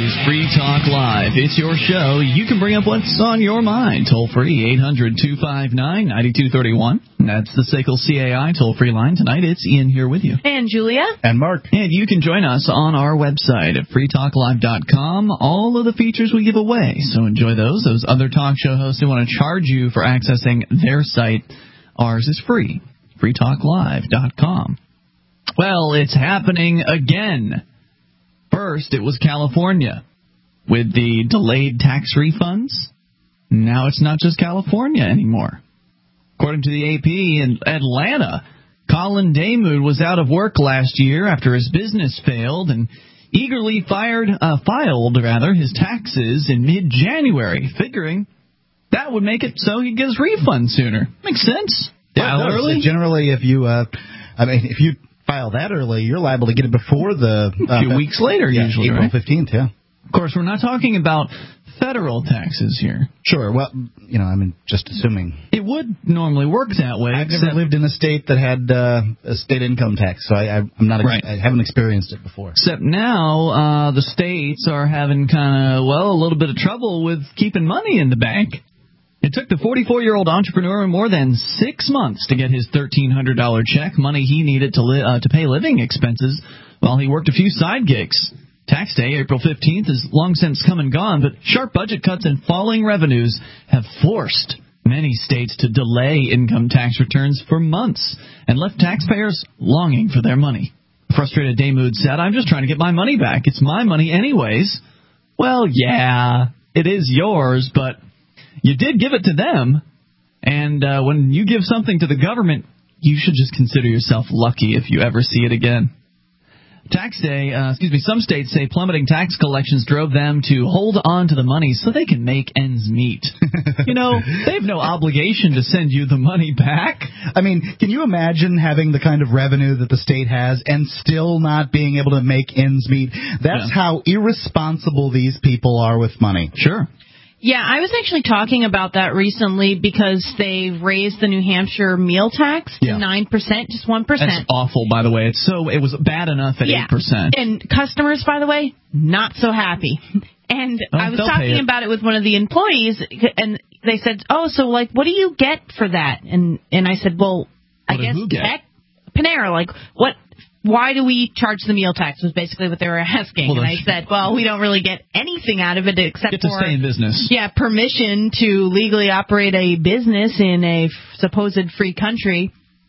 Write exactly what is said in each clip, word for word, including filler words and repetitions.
is Free Talk Live. It's your show. You can bring up what's on your mind. Toll free, eight hundred two five nine nine two three one. That's the S A C L C A I toll-free line. Tonight, it's Ian here with you. And Julia. And Mark. And you can join us on our website at free talk live dot com. All of the features we give away, so enjoy those. Those other talk show hosts who want to charge you for accessing their site, ours is free. free talk live dot com. Well, it's happening again. First, it was California with the delayed tax refunds. Now it's not just California anymore. According to the A P, in Atlanta, Colin Damoud was out of work last year after his business failed and eagerly fired, uh, filed rather his taxes in mid-January, figuring that would make it so he'd get his refund sooner. Makes sense. Yeah, File early. Generally, if you, uh, I mean, if you file that early, you're liable to get it before the uh, a few weeks later, yeah, usually, April right? fifteenth. Yeah. Of course, we're not talking about federal taxes here. Sure. Well, you know, I mean, just assuming. It would normally work that way. I've never lived in a state that had uh, a state income tax, so I, I, I'm not. Right. I haven't experienced it before. Except now, uh, the states are having kind of, well, a little bit of trouble with keeping money in the bank. It took the forty-four-year-old entrepreneur more than six months to get his thirteen hundred dollars check, money he needed to li- uh, to pay living expenses while he worked a few side gigs. Tax day, April fifteenth, is long since come and gone, but sharp budget cuts and falling revenues have forced many states to delay income tax returns for months and left taxpayers longing for their money. Frustrated Damoud said, "I'm just trying to get my money back. It's my money anyways." Well, yeah, it is yours, but you did give it to them, and uh, when you give something to the government, you should just consider yourself lucky if you ever see it again. Tax day, uh, excuse me, some states say plummeting tax collections drove them to hold on to the money so they can make ends meet. You know, they have no obligation to send you the money back. I mean, can you imagine having the kind of revenue that the state has and still not being able to make ends meet? That's yeah. how irresponsible these people are with money. Sure. Yeah, I was actually talking about that recently because they raised the New Hampshire meal tax to yeah. nine percent, just one percent. That's awful, by the way. It's so it was bad enough at yeah. eight percent. And customers, by the way, not so happy. And oh, I was talking it. about it with one of the employees, and they said, "Oh, so like, what do you get for that?" And and I said, "Well, what I guess heck, Panera, like what." Why do we charge the meal tax was basically what they were asking. Well, and I said, well, we don't really get anything out of it except get to for stay in business. Yeah, permission to legally operate a business in a supposed free country.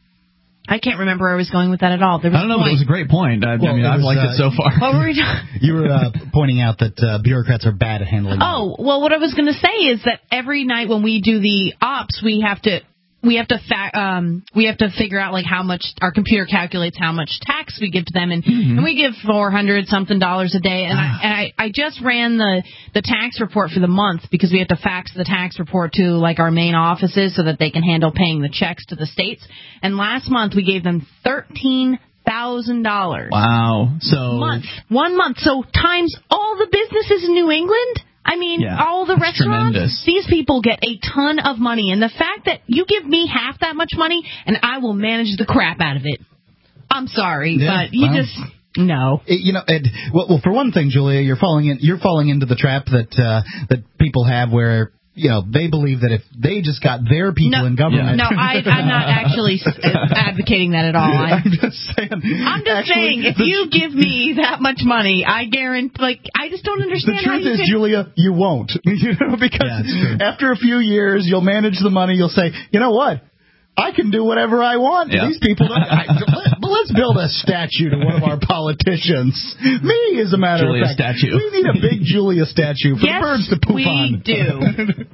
I can't remember where I was going with that at all. There was I don't know, but it was a great point. I, well, I mean, I've liked uh, it so far. What were we talking? You were uh, pointing out that uh, bureaucrats are bad at handling Oh, well, what I was going to say is that every night when we do the ops, we have to... We have to fa- um, we have to figure out like how much our computer calculates how much tax we give to them, and, mm-hmm. and we give four hundred something dollars a day. And, I, and I, I just ran the, the tax report for the month because we have to fax the tax report to like our main offices so that they can handle paying the checks to the states. And last month we gave them thirteen thousand dollars. Wow! So month, one month. So times all the businesses in New England. I mean, yeah, all the restaurants, tremendous. These people get a ton of money. And the fact that you give me half that much money, and I will manage the crap out of it. I'm sorry, yeah, but you well, just... No. It, you know, it, well, well, for one thing, Julia, you're falling in, you're falling into the trap that uh, that people have where... You know, they believe that if they just got their people no, in government... No, I, I'm not actually advocating that at all. I, I'm just saying... I'm just actually, saying, if the, you give me that much money, I guarantee... Like, I just don't understand how you The truth is, can... Julia, you won't. You know, because yeah, after a few years, you'll manage the money, you'll say, you know what? I can do whatever I want. Yeah. These people don't... I, let, let's build a statue to one of our politicians. Me, as a matter Julia of fact. Statue. We need a big Julia statue for yes, the birds to poop we on. we do.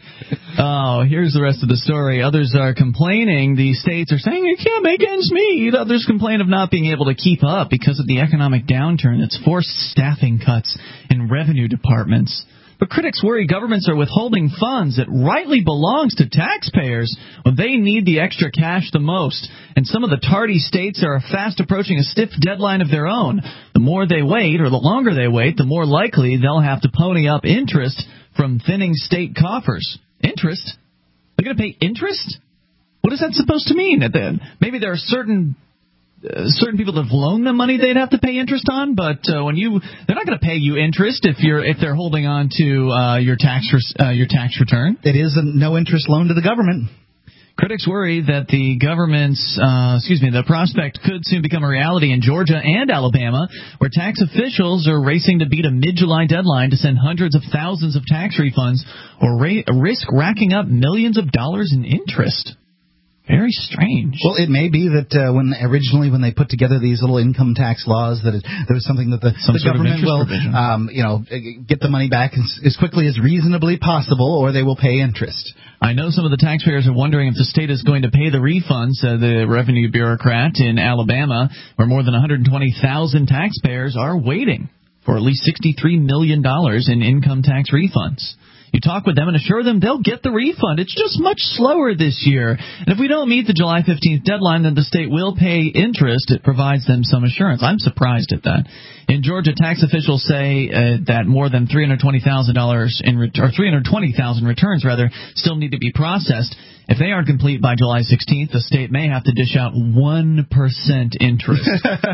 Oh, here's the rest of the story. Others are complaining. The states are saying you can't make ends meet. Others complain of not being able to keep up because of the economic downturn that's forced staffing cuts in revenue departments. But critics worry governments are withholding funds that rightly belongs to taxpayers when they need the extra cash the most. And some of the tardy states are fast approaching a stiff deadline of their own. The more they wait, or the longer they wait, the more likely they'll have to pony up interest from thinning state coffers. Interest? They're going to pay interest? What is that supposed to mean? Maybe there are certain uh, certain people that have loaned them money they'd have to pay interest on, but uh, when you they're not going to pay you interest if you're if they're holding on to uh, your tax uh, your tax return. It is a no interest loan to the government. Critics worry that the government's, uh, excuse me, the prospect could soon become a reality in Georgia and Alabama, where tax officials are racing to beat a mid-July deadline to send hundreds of thousands of tax refunds or ra- risk racking up millions of dollars in interest. Very strange. Well, it may be that uh, when originally when they put together these little income tax laws, that it, there was something that the, the government will, um, you know, get the money back as, as quickly as reasonably possible, or they will pay interest. I know some of the taxpayers are wondering if the state is going to pay the refunds. Uh, the revenue bureaucrat in Alabama, where more than one hundred twenty thousand taxpayers are waiting for at least sixty-three million dollars in income tax refunds. You talk with them and assure them they'll get the refund. It's just much slower this year. And if we don't meet the July fifteenth deadline, then the state will pay interest. It provides them some assurance. I'm surprised at that. In Georgia, tax officials say uh, that more than three hundred twenty thousand dollars in ret- or three hundred twenty thousand returns rather still need to be processed. If they aren't complete by July sixteenth, the state may have to dish out one percent interest.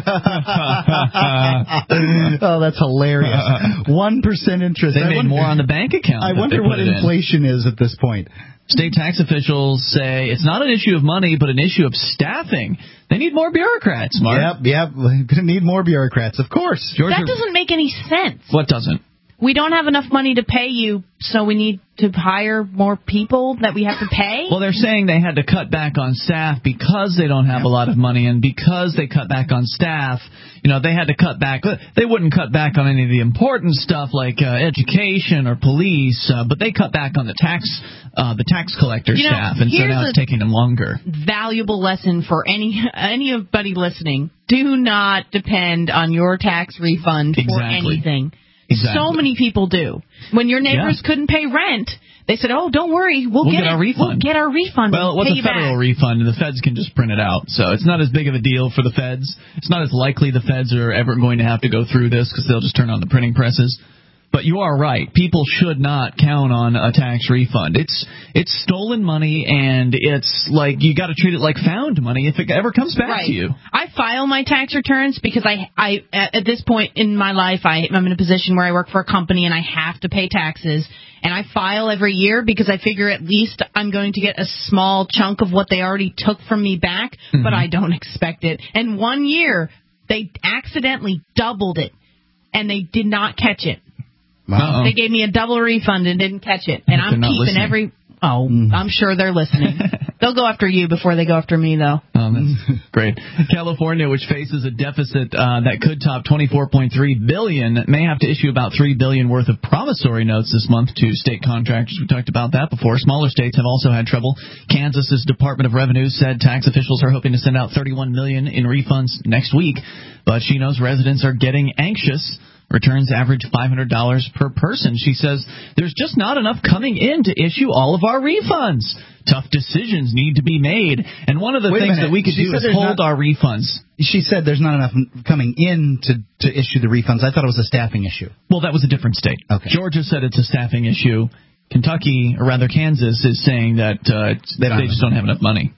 Oh, that's hilarious. one percent interest. They I made wonder, more on the bank account. I wonder what inflation in. is at this point. State tax officials say it's not an issue of money, but an issue of staffing. They need more bureaucrats, Mark. Yep, yep. We're going to need more bureaucrats, of course. Georgia, that doesn't make any sense. What doesn't? We don't have enough money to pay you, so we need to hire more people that we have to pay? Well, they're saying they had to cut back on staff because they don't have a lot of money, and because they cut back on staff, you know, they had to cut back. They wouldn't cut back on any of the important stuff like uh, education or police, uh, but they cut back on the tax uh, the tax collector you know, staff, and so now it's taking them longer. Valuable lesson for any anybody listening. Do not depend on your tax refund exactly. for anything. Exactly. So many people do. When your neighbors yeah. couldn't pay rent, they said, "Oh, don't worry, we'll, we'll get, get it. our refund. We'll get our refund. Well, it was pay a federal back. refund, and the feds can just print it out. So it's not as big of a deal for the feds. It's not as likely the feds are ever going to have to go through this because they'll just turn on the printing presses. But you are right. People should not count on a tax refund. It's it's stolen money, and it's like you got to treat it like found money if it ever comes back right. to you. I file my tax returns because I, I at this point in my life, I, I'm in a position where I work for a company and I have to pay taxes. And I file every year because I figure at least I'm going to get a small chunk of what they already took from me back, mm-hmm. but I don't expect it. And one year, they accidentally doubled it, and they did not catch it. Wow. They gave me a double refund and didn't catch it. And I'm keeping listening. every... Oh, mm. I'm sure they're listening. They'll go after you before they go after me, though. Oh, that's great. California, which faces a deficit uh, that could top twenty-four point three billion dollars, may have to issue about three billion dollars worth of promissory notes this month to state contractors. We talked about that before. Smaller states have also had trouble. Kansas's Department of Revenue said tax officials are hoping to send out thirty-one million dollars in refunds next week, but she knows residents are getting anxious. Returns average five hundred dollars per person. She says there's just not enough coming in to issue all of our refunds. Tough decisions need to be made. And one of the Wait things that we could she do is hold not, our refunds. She said there's not enough coming in to, to issue the refunds. I thought it was a staffing issue. Well, that was a different state. Okay. Georgia said it's a staffing issue. Kentucky, or rather Kansas, is saying that uh, they, they just don't have enough money.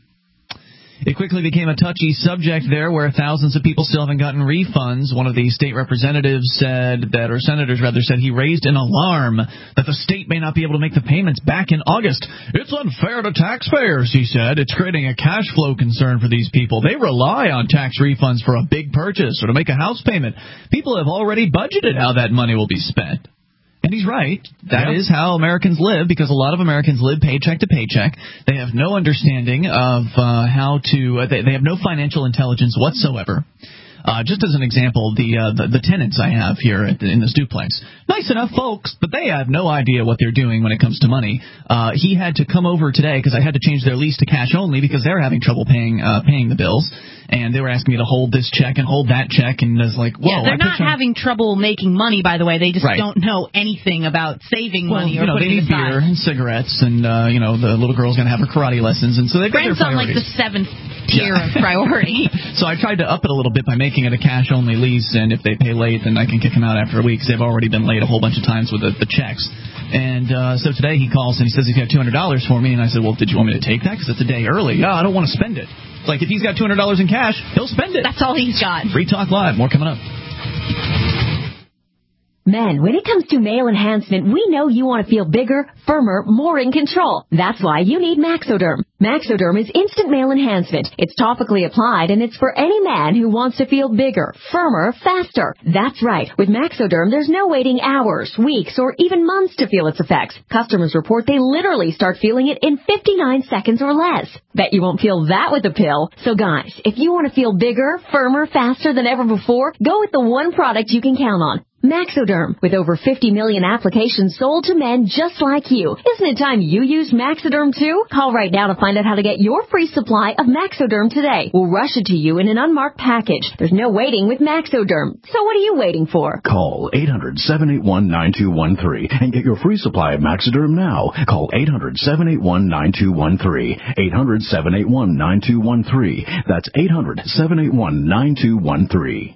It quickly became a touchy subject there where thousands of people still haven't gotten refunds. One of the state representatives said that, or senators rather, said he raised an alarm that the state may not be able to make the payments back in August. It's unfair to taxpayers, he said. It's creating a cash flow concern for these people. They rely on tax refunds for a big purchase or to make a house payment. People have already budgeted how that money will be spent. And he's right. That yeah. is how Americans live, because a lot of Americans live paycheck to paycheck. They have no understanding of uh, how to uh, – they, they have no financial intelligence whatsoever. Uh, just as an example, the, uh, the the tenants I have here at the, in this duplex, nice enough folks, but they have no idea what they're doing when it comes to money. Uh, he had to come over today because I had to change their lease to cash only because they're having trouble paying uh, paying the bills. And they were asking me to hold this check and hold that check, and I was like, whoa. Yeah, they're I not having trouble making money, by the way. They just right. don't know anything about saving well, money or you know, putting they need it aside. beer and cigarettes, and, uh, you know, the little girl's going to have her karate lessons, and so they've got their Friends on priorities. like the seventh tier yeah. of priority. So I tried to up it a little bit by making making it a cash-only lease, and if they pay late, then I can kick them out after a week because they've already been late a whole bunch of times with the, the checks. And uh, so today he calls and he says he's got two hundred dollars for me, and I said, well, did you want me to take that? Because it's a day early. No, I don't want to spend it. It's like if he's got two hundred dollars in cash, he'll spend it. That's all he's got. Free Talk Live. More coming up. Men, when it comes to male enhancement, we know you want to feel bigger, firmer, more in control. That's why you need Maxoderm. Maxoderm is instant male enhancement. It's topically applied, and it's for any man who wants to feel bigger, firmer, faster. That's right. With Maxoderm, there's no waiting hours, weeks, or even months to feel its effects. Customers report they literally start feeling it in fifty-nine seconds or less. Bet you won't feel that with a pill. So guys, if you want to feel bigger, firmer, faster than ever before, go with the one product you can count on. Maxoderm, with over fifty million applications sold to men just like you. Isn't it time you used Maxoderm too? Call right now to find out how to get your free supply of Maxoderm today. We'll rush it to you in an unmarked package. There's no waiting with Maxoderm. So what are you waiting for? Call eight hundred, seven eight one, nine two one three and get your free supply of Maxoderm now. Call eight hundred, seven eight one, nine two one three. eight hundred, seven eight one, nine two one three. That's eight hundred, seven eight one, nine two one three.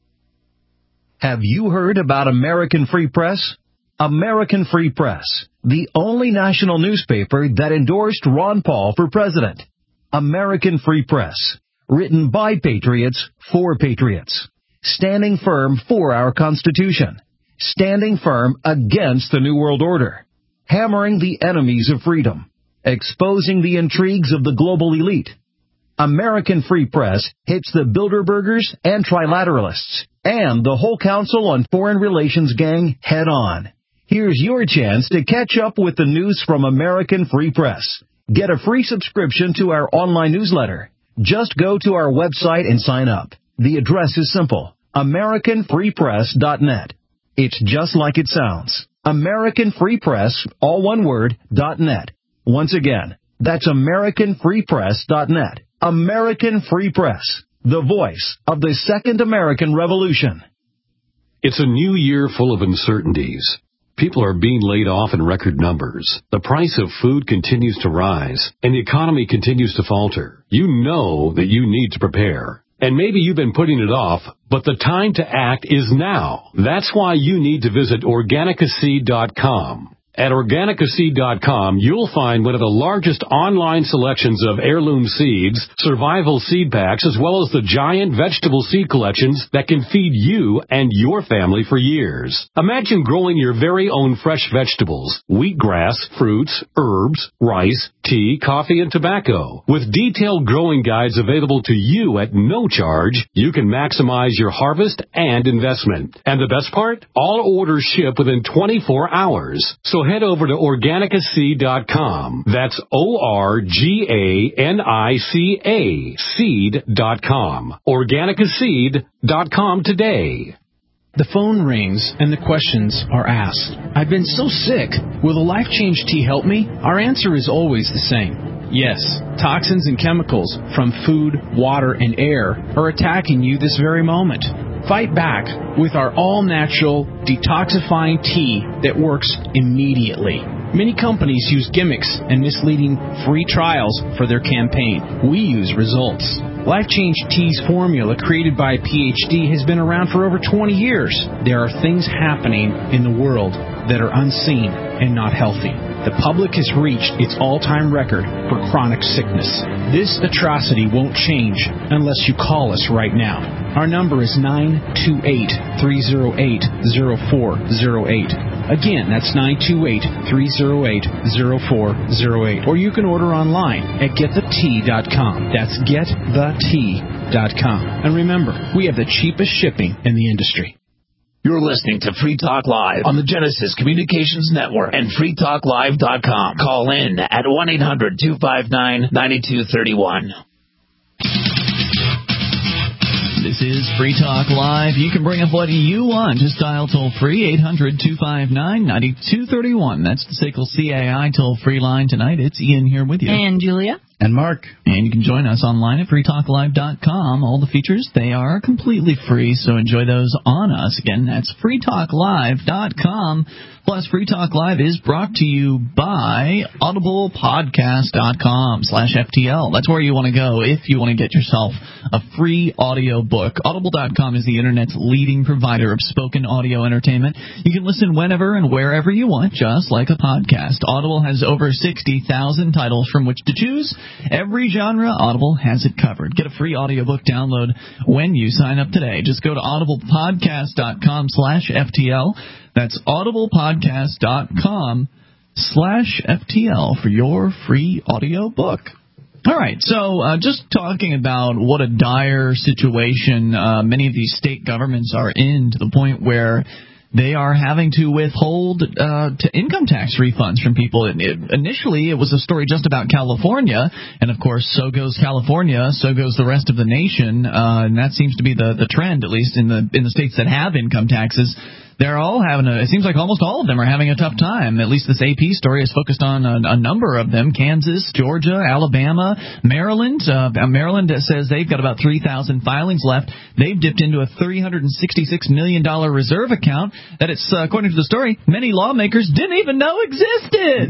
Have you heard about American Free Press? American Free Press, the only national newspaper that endorsed Ron Paul for president. American Free Press, written by patriots for patriots, standing firm for our Constitution, standing firm against the New World Order, hammering the enemies of freedom, exposing the intrigues of the global elite. American Free Press hits the Bilderbergers and Trilateralists and the whole Council on Foreign Relations gang head on. Here's your chance to catch up with the news from American Free Press. Get a free subscription to our online newsletter. Just go to our website and sign up. The address is simple, american free press dot net. It's just like it sounds. American Free Press, all one word, .net. Once again, that's american free press dot net. American Free Press, the voice of the Second American Revolution. It's a new year full of uncertainties. People are being laid off in record numbers. The price of food continues to rise, and the economy continues to falter. You know that you need to prepare. And maybe you've been putting it off, but the time to act is now. That's why you need to visit organica seed dot com. At organica seed dot com, you'll find one of the largest online selections of heirloom seeds, survival seed packs, as well as the giant vegetable seed collections that can feed you and your family for years. Imagine growing your very own fresh vegetables, wheatgrass, fruits, herbs, rice, tea, coffee, and tobacco. With detailed growing guides available to you at no charge, you can maximize your harvest and investment. And the best part? All orders ship within twenty-four hours. So head over to organica seed dot com. That's O R G A N I C A seed dot com. organica seed dot com today. The phone rings and the questions are asked. I've been so sick. Will the Life Change tea help me? Our answer is always the same. Yes, toxins and chemicals from food, water, and air are attacking you this very moment. Fight back with our all-natural detoxifying tea that works immediately. Many companies use gimmicks and misleading free trials for their campaign. We use results. Life Change Tea's formula, created by a P H D, has been around for over twenty years. There are things happening in the world that are unseen and not healthy. The public has reached its all-time record for chronic sickness. This atrocity won't change unless you call us right now. Our number is nine two eight, three oh eight, oh four oh eight. Again, that's nine two eight, three oh eight, oh four oh eight. Or you can order online at get the tea dot com. That's get the tea dot com. And remember, we have the cheapest shipping in the industry. You're listening to Free Talk Live on the Genesis Communications Network and free talk live dot com. Call in at one eight hundred, two five nine, nine two three one. This is Free Talk Live. You can bring up what you want. Just dial toll-free, eight hundred, two five nine, nine two three one. That's the S A C L C A I toll-free line tonight. It's Ian here with you. And Julia. And Mark. And you can join us online at free talk live dot com. All the features, they are completely free, so enjoy those on us. Again, that's free talk live dot com. Plus, Free Talk Live is brought to you by audible podcast dot com slash F T L. That's where you want to go if you want to get yourself a free audio book. audible dot com is the Internet's leading provider of spoken audio entertainment. You can listen whenever and wherever you want, just like a podcast. Audible has over sixty thousand titles from which to choose. Every genre, Audible has it covered. Get a free audiobook download when you sign up today. Just go to audible podcast dot com slash F T L. That's audible podcast dot com slash F T L for your free audio book. All right, so uh, just talking about what a dire situation uh, many of these state governments are in, to the point where they are having to withhold uh, to income tax refunds from people. It, it, initially, it was a story just about California, and of course, so goes California, so goes the rest of the nation, uh, and that seems to be the, the trend, at least in the in the states that have income taxes. They're all having a, it seems like almost all of them are having a tough time. At least this A P story is focused on a, a number of them: Kansas, Georgia, Alabama, Maryland. Uh, Maryland says they've got about three thousand filings left. They've dipped into a three hundred sixty-six million dollars reserve account that it's, uh, according to the story, many lawmakers didn't even know existed.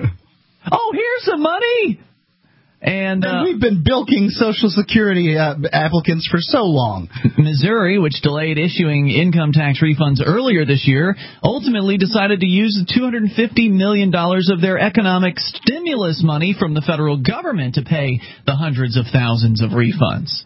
Oh, here's some money. And, uh, and we've been bilking Social Security uh, applicants for so long. Missouri, which delayed issuing income tax refunds earlier this year, ultimately decided to use the two hundred fifty million dollars of their economic stimulus money from the federal government to pay the hundreds of thousands of refunds.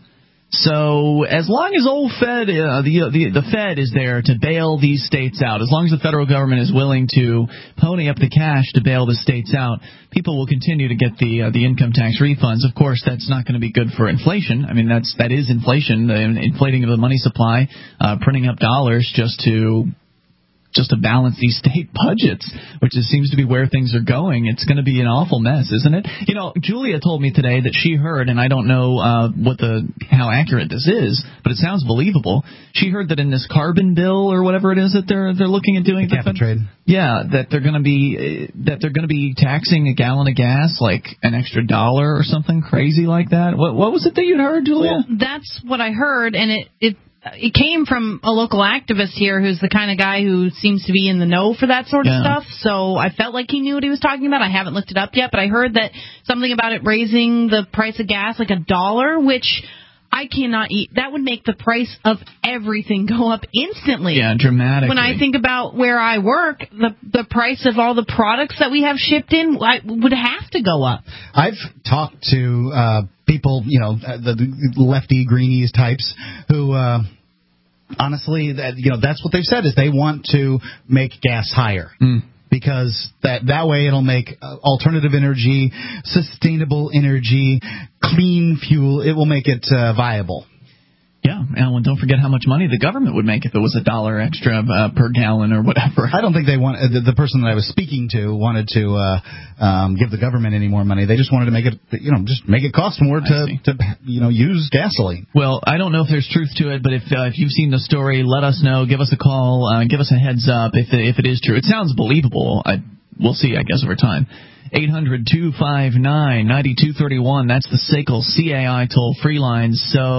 So as long as old Fed, uh, the, the the Fed is there to bail these states out, as long as the federal government is willing to pony up the cash to bail the states out, people will continue to get the uh, the income tax refunds. Of course, that's not going to be good for inflation. I mean, that's that is inflation, the inflating of the money supply, uh, printing up dollars just to just to balance these state budgets, which is, seems to be where things are going. It's going to be an awful mess, isn't it? You know, Julia told me today that she heard, and I don't know uh, what the how accurate this is, but it sounds believable. She heard that in this carbon bill or whatever it is that they're they're looking at doing, the cap and trade. Yeah, that they're going to be that they're going to be taxing a gallon of gas like an extra dollar or something crazy like that. What what was it that you'd heard, Julia? Well, that's what I heard, and it it. It came from a local activist here who's the kind of guy who seems to be in the know for that sort of yeah. stuff. So I felt like he knew what he was talking about. I haven't looked it up yet, but I heard that something about it raising the price of gas like a dollar, which I cannot eat. That would make the price of everything go up instantly. Yeah, dramatically. When I think about where I work, the the price of all the products that we have shipped in I, would have to go up. I've talked to uh, people, you know, the, the lefty greenies types who. Uh, Honestly, that you know that's what they've said is they want to make gas higher mm. because that that way it'll make uh, alternative energy, sustainable energy, clean fuel. It will make it uh, viable. Yeah, and don't forget how much money the government would make if it was a dollar extra uh, per gallon or whatever. I don't think they want uh, the, the person that I was speaking to wanted to uh, um, give the government any more money. They just wanted to make it, you know, just make it cost more to, to you know, use gasoline. Well, I don't know if there's truth to it, but if uh, if you've seen the story, let us know. Give us a call. Uh, give us a heads up if it, if it is true. It sounds believable. I, we'll see, I guess, over time. eight hundred two five nine nine two three one. That's the S A C L C A I toll-free line.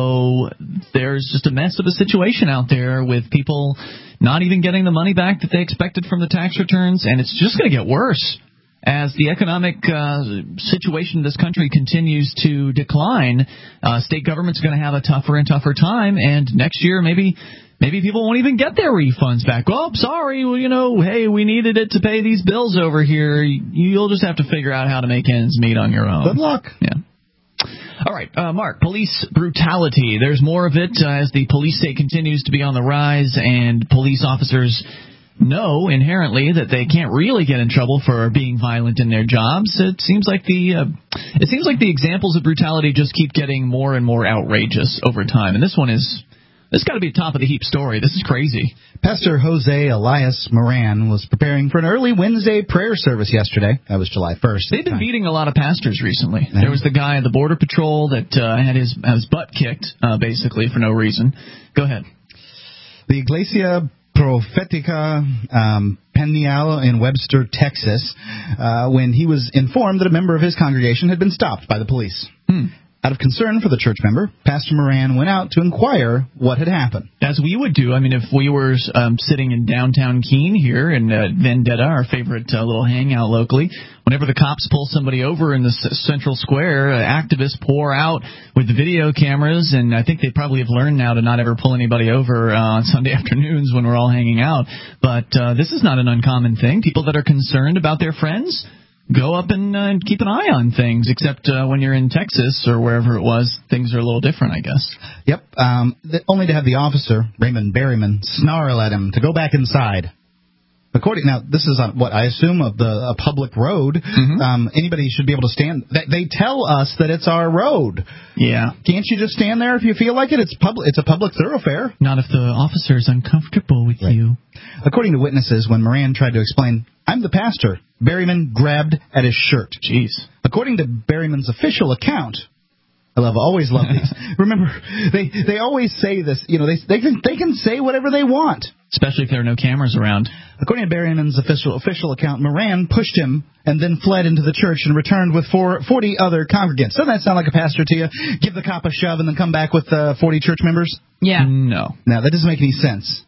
So there's just a mess of a situation out there with people not even getting the money back that they expected from the tax returns, and it's just going to get worse as the economic uh, situation in this country continues to decline. Uh, state governments are going to have a tougher and tougher time, and next year maybe Maybe people won't even get their refunds back. Oh, sorry, well, you know, hey, we needed it to pay these bills over here. You'll just have to figure out how to make ends meet on your own. Good luck. Yeah. All right, uh, Mark, police brutality. There's more of it uh, as the police state continues to be on the rise, and police officers know inherently that they can't really get in trouble for being violent in their jobs. It seems like the uh, it seems like the examples of brutality just keep getting more and more outrageous over time, and this one is. This has got to be a top-of-the-heap story. This is crazy. Pastor Jose Elias Moran was preparing for an early Wednesday prayer service yesterday. That was July first. They've been beating a lot of pastors recently. Yeah. There was the guy at the Border Patrol that uh, had his, had his butt kicked, uh, basically, for no reason. Go ahead. The Iglesia Profetica um, Peniel in Webster, Texas, uh, when he was informed that a member of his congregation had been stopped by the police. Hmm. Out of concern for the church member, Pastor Moran went out to inquire what had happened. As we would do. I mean, if we were um, sitting in downtown Keene here in uh, Vendetta, our favorite uh, little hangout locally, whenever the cops pull somebody over in the s- central square, uh, activists pour out with the video cameras, and I think they probably have learned now to not ever pull anybody over uh, on Sunday afternoons when we're all hanging out. But uh, this is not an uncommon thing. People that are concerned about their friends go up and uh, keep an eye on things, except uh, when you're in Texas or wherever it was, things are a little different, I guess. Yep, um, th- only to have the officer, Raymond Berryman, snarl at him to go back inside. According now, this is on what I assume of the a public road. Mm-hmm. Um, anybody should be able to stand. They, they tell us that it's our road. Yeah, can't you just stand there if you feel like it? It's public. It's a public thoroughfare. Not if the officer is uncomfortable with right. you. According to witnesses, when Moran tried to explain, "I'm the pastor," Berryman grabbed at his shirt. Jeez. According to Berryman's official account. I love, always love these. Remember, they they always say this. You know, they they can they can say whatever they want, especially if there are no cameras around. According to Berryman's official official account, Moran pushed him and then fled into the church and returned with four, forty other congregants. Doesn't that sound like a pastor to you? Give the cop a shove and then come back with uh, forty church members? Yeah. No. No, that doesn't make any sense.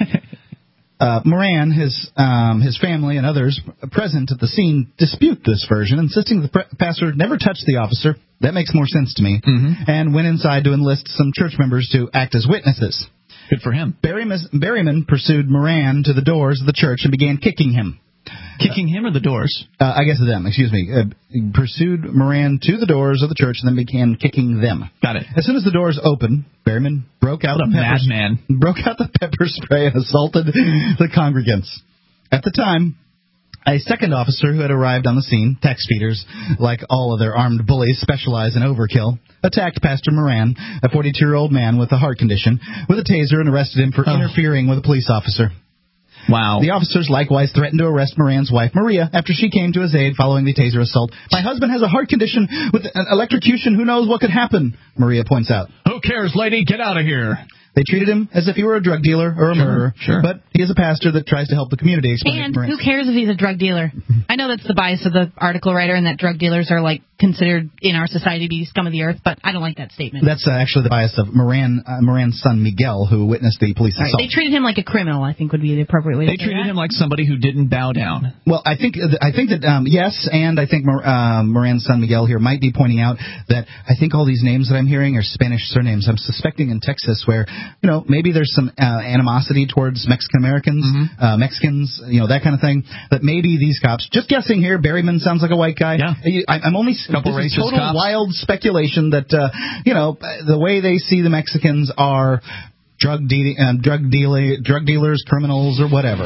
Uh, Moran, his um, his family, and others present at the scene dispute this version, insisting the pre- pastor never touched the officer. That makes more sense to me. Mm-hmm. And went inside to enlist some church members to act as witnesses. Good for him. Berryman, Berryman pursued Moran to the doors of the church and began kicking him. Kicking him or the doors? Uh, I guess them, excuse me. Uh, pursued Moran to the doors of the church and then began kicking them. Got it. As soon as the doors opened, Berryman broke out, what a pepper, madman. broke out the pepper spray and assaulted the congregants. At the time, a second officer who had arrived on the scene, tax speeders, like all other armed bullies, specialize in overkill, attacked Pastor Moran, a forty-two-year-old man with a heart condition, with a taser and arrested him for oh. interfering with a police officer. Wow. The officers likewise threatened to arrest Moran's wife, Maria, after she came to his aid following the taser assault. My husband has a heart condition with an electrocution. Who knows what could happen? Maria points out. Who cares, lady? Get out of here. They treated him as if he were a drug dealer or a sure, murderer. Sure. But he is a pastor that tries to help the community. And who cares if he's a drug dealer? I know that's the bias of the article writer and that drug dealers are like considered in our society to be scum of the earth, but I don't like that statement. That's uh, actually the bias of Moran, uh, Moran's son Miguel, who witnessed the police assault. Right. They treated him like a criminal, I think would be the appropriate way to they say They treated that. him like somebody who didn't bow down. Well, I think I think that, um, yes, and I think Mor- uh, Moran's son Miguel here might be pointing out that I think all these names that I'm hearing are Spanish surnames. I'm suspecting in Texas where, you know, maybe there's some uh, animosity towards Mexican Americans, mm-hmm. uh, Mexicans, you know, that kind of thing, that maybe these cops, just guessing here, Berryman sounds like a white guy. Yeah. I, I'm only, Couple this is racist total cops. wild speculation that, uh, you know, the way they see the Mexicans are drug, de- uh, drug, dealer, drug dealers, criminals, or whatever.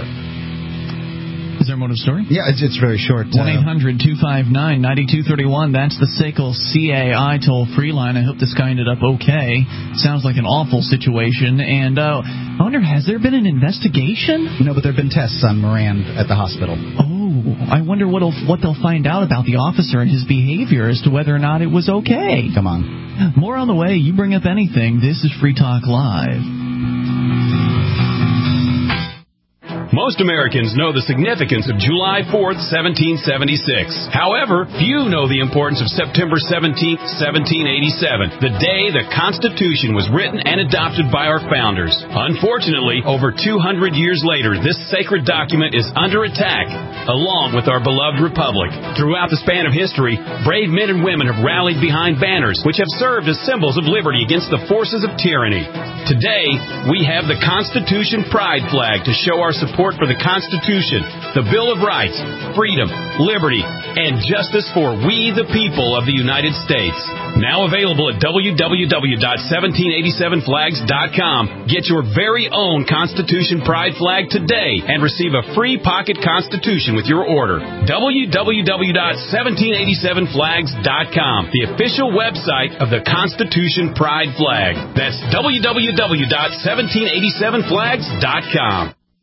Is there a motive story? Yeah, it's, it's very short. one eight hundred two five nine nine two three one. That's the S A C L C A I toll-free line. I hope this guy ended up okay. Sounds like an awful situation. And uh, I wonder, has there been an investigation? No, but there have been tests on Moran at the hospital. Oh, I wonder what'll, what they'll find out about the officer and his behavior as to whether or not it was okay. Come on. More on the way. You bring up anything. This is Free Talk Live. Most Americans know the significance of July fourth, seventeen seventy-six. However, few know the importance of September seventeenth, seventeen eighty-seven, the day the Constitution was written and adopted by our founders. Unfortunately, over two hundred years later, this sacred document is under attack, along with our beloved republic. Throughout the span of history, brave men and women have rallied behind banners which have served as symbols of liberty against the forces of tyranny. Today, we have the Constitution Pride Flag to show our support for the Constitution, the Bill of Rights, freedom, liberty, and justice for we the people of the United States. Now available at w w w dot seventeen eighty-seven flags dot com. Get your very own Constitution Pride Flag today and receive a free pocket Constitution with your order. w w w dot seventeen eighty-seven flags dot com, the official website of the Constitution Pride Flag. That's w w w dot seventeen eighty-seven flags dot com.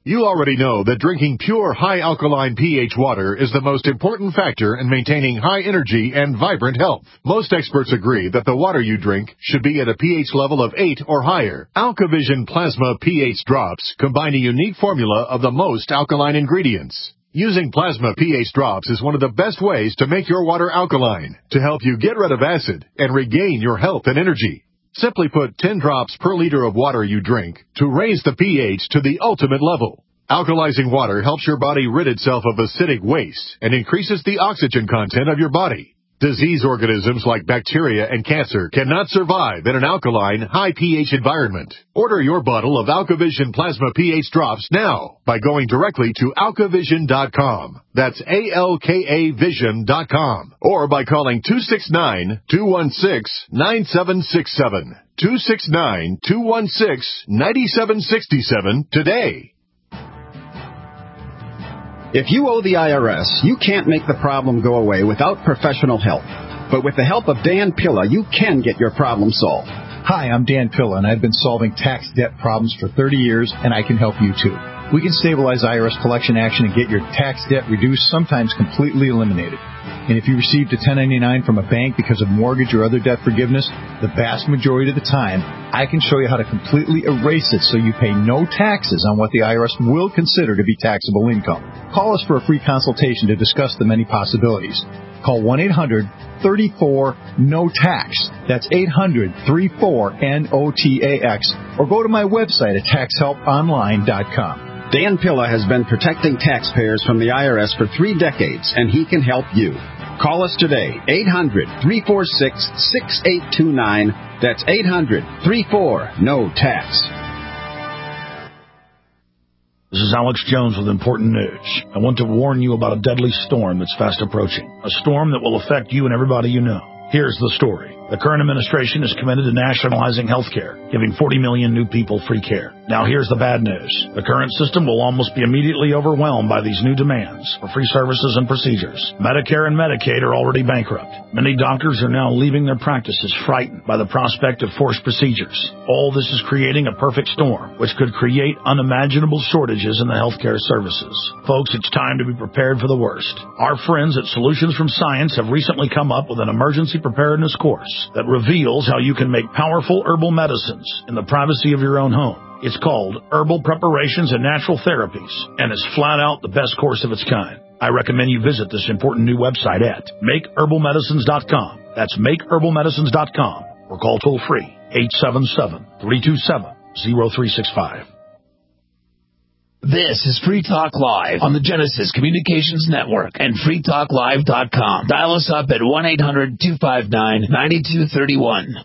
You already know that drinking pure, high alkaline pH water is the most important factor in maintaining high energy and vibrant health. Most experts agree that the water you drink should be at a pH level of eight or higher. AlkaVision Plasma pH drops combine a unique formula of the most alkaline ingredients. Using Plasma pH drops is one of the best ways to make your water alkaline, to help you get rid of acid and regain your health and energy. Simply put ten drops per liter of water you drink to raise the pH to the ultimate level. Alkalizing water helps your body rid itself of acidic waste and increases the oxygen content of your body. Disease organisms like bacteria and cancer cannot survive in an alkaline, high pH environment. Order your bottle of AlkaVision Plasma pH drops now by going directly to alkavision dot com. That's A L K A vision dot com. Or by calling two six nine, two one six, nine seven six seven. two six nine, two one six, nine seven six seven today. If you owe the I R S, you can't make the problem go away without professional help. But with the help of Dan Pilla, you can get your problem solved. Hi, I'm Dan Pilla, and I've been solving tax debt problems for thirty years, and I can help you too. We can stabilize I R S collection action and get your tax debt reduced, sometimes completely eliminated. And if you received a ten ninety-nine from a bank because of mortgage or other debt forgiveness, the vast majority of the time, I can show you how to completely erase it so you pay no taxes on what the I R S will consider to be taxable income. Call us for a free consultation to discuss the many possibilities. Call one eight hundred, three four, N O T A X. That's eight hundred, three four, N O T A X. Or go to my website at tax help online dot com. Dan Pilla has been protecting taxpayers from the I R S for three decades, and he can help you. Call us today, eight hundred, three four six, six eight two nine. That's eight hundred, three four, N O T A X. This is Alex Jones with important news. I want to warn you about a deadly storm that's fast approaching. A storm that will affect you and everybody you know. Here's the story. The current administration is committed to nationalizing health care, giving forty million new people free care. Now here's the bad news. The current system will almost be immediately overwhelmed by these new demands for free services and procedures. Medicare and Medicaid are already bankrupt. Many doctors are now leaving their practices frightened by the prospect of forced procedures. All this is creating a perfect storm, which could create unimaginable shortages in the healthcare services. Folks, it's time to be prepared for the worst. Our friends at Solutions from Science have recently come up with an emergency preparedness course that reveals how you can make powerful herbal medicines in the privacy of your own home. It's called Herbal Preparations and Natural Therapies, and is flat out the best course of its kind. I recommend you visit this important new website at make herbal medicines dot com. That's make herbal medicines dot com, or call toll free eight seven seven, three two seven, zero three six five. This is Free Talk Live on the Genesis Communications Network and free talk live dot com. Dial us up at one eight hundred, two five nine, nine two three one.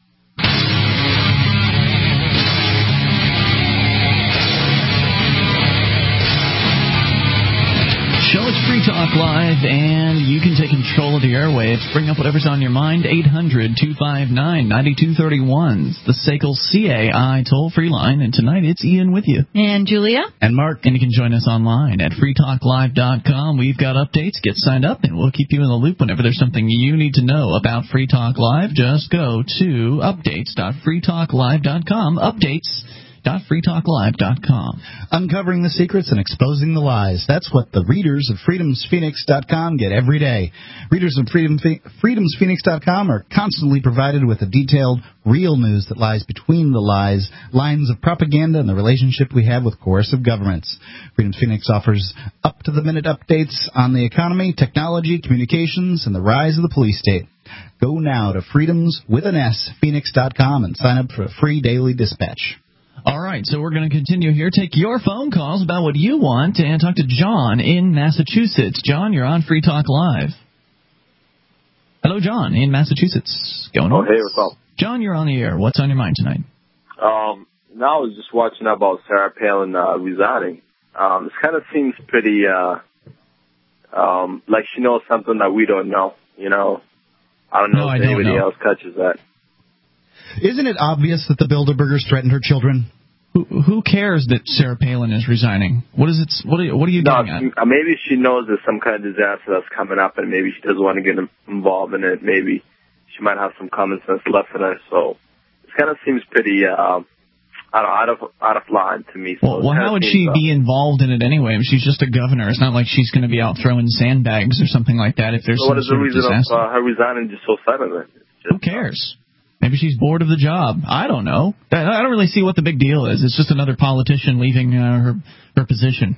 Show it's Free Talk Live, and you can take control of the airwaves. Bring up whatever's on your mind. eight hundred, two five nine, nine two three one. It's the S A C L C A I toll-free line, and tonight it's Ian with you. And Julia. And Mark. And you can join us online at free talk live dot com. We've got updates. Get signed up, and we'll keep you in the loop whenever there's something you need to know about Free Talk Live. Just go to updates dot free talk live dot com. Updates. free talk live dot com. Uncovering the secrets and exposing the lies. That's what the readers of freedoms phoenix dot com get every day. Readers of freedom, freedoms phoenix dot com are constantly provided with the detailed, real news that lies between the lies, lines of propaganda, and the relationship we have with coercive governments. Freedoms Phoenix offers up-to-the-minute updates on the economy, technology, communications, and the rise of the police state. Go now to freedoms with an S, phoenix dot com, and sign up for a free daily dispatch. All right, so we're going to continue here. Take your phone calls about what you want and talk to John in Massachusetts. John, you're on Free Talk Live. Hello, John in Massachusetts. Going on? Oh, hey, what's up? John, you're on the air. What's on your mind tonight? Um, now I was just watching about Sarah Palin uh, resigning. Um, this kind of seems pretty, uh, um, like she knows something that we don't know, you know. I don't know no, if I anybody don't know. else catches that. Isn't it obvious that the Bilderbergers threatened her children? Who, who cares that Sarah Palin is resigning? What is it? What are, what are you no, getting at? Maybe she knows there's some kind of disaster that's coming up, and maybe she doesn't want to get involved in it. Maybe she might have some common sense left in her. So it kind of seems pretty uh, I don't, out of out of line to me. So well, well how would she so. be involved in it anyway? I mean, she's just a governor. It's not like she's going to be out throwing sandbags or something like that. If there's so some what is sort the reason of, of uh, her resigning just so suddenly? Who cares? Maybe she's bored of the job. I don't know. I don't really see what the big deal is. It's just another politician leaving uh, her her position.